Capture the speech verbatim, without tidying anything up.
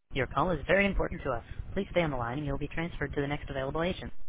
Your call is very important to us. Please stay on the line and you'll be transferred to the next available agent.